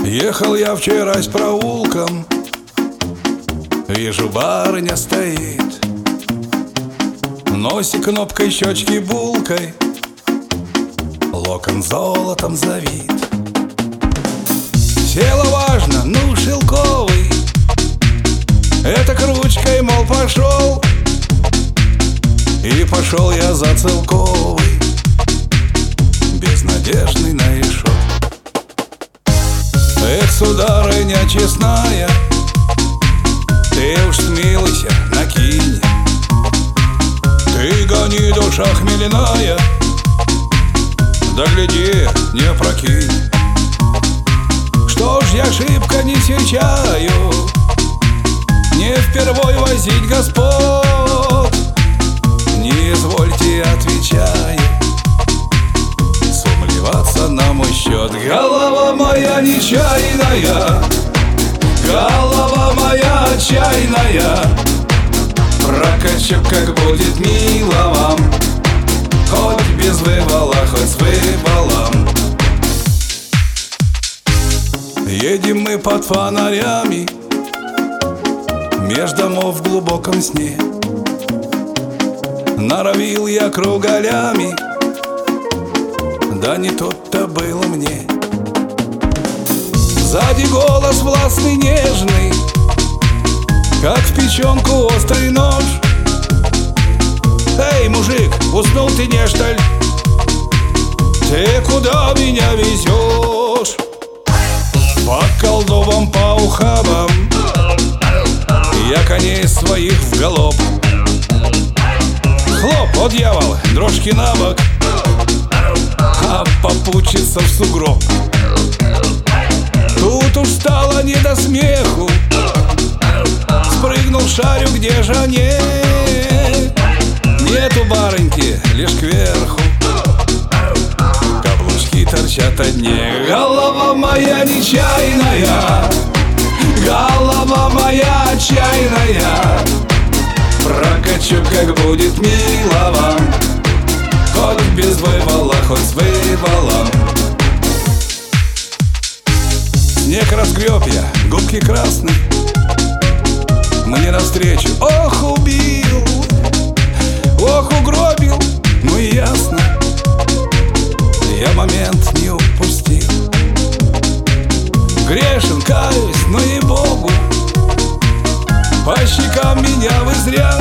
Ехал я вчера с проулком, вижу, барыня стоит, носик кнопкой, щечки булкой, локон золотом завит. Села важно, ну шелковый, это к ручкой, мол, пошел. И пошел я за целковый, безнадежный на решет. Эх, сударыня честная, ты уж смилуйся, накинь. Ты гони, душа хмельная, да гляди, не прокинь. Что ж я шибко не серчаю, не впервой возить господ. Не извольте, отвечаю, сумлеваться на мой счет. Голова моя нечаянная, голова моя отчаянная, прокачу, как будет мило вам, хоть без вывала, хоть с вывалом. Едем мы под фонарями меж домов в глубоком сне. Норовил я кругалями, да не тут-то было мне. Сзади голос властный, нежный, как в печенку острый нож. Эй, мужик, уснул ты, не что ли? Ты куда меня везешь? По колдовам, по ухабам я коней своих в галоп. Хлоп, о дьявол, дрожки на бок, а попутчица в сугроб. Тут уж стало не до смеху, спрыгнул шарю, где же они? Нету барыньки, лишь кверху каблучки торчат одни. Голова моя нечаянная, голова моя отчаянная, прокачу, как будет мило вам, хоть без вывала, хоть с вывалом. Снег разгреб я, губки красные, мне навстречу. Ох, убил, ох, угробил, ну и ясно, я момент не упустил. Грешен, каюсь, но и Богу, по щекам меня вы зря.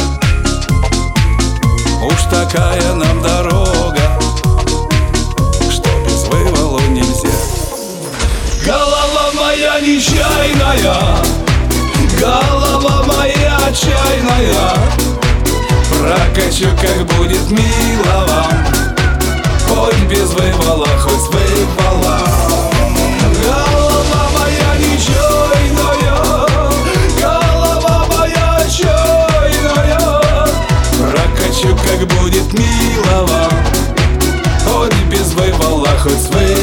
Уж такая нам дорога, что без вывалу нельзя. Голова моя нечаянная, голова моя отчаянная, прокачу, как будет мило вам, хоть без вывала, хоть с вывалом. Голова моя нечаянная, как будет мило вам, хоть без вывала, хоть с вывалом.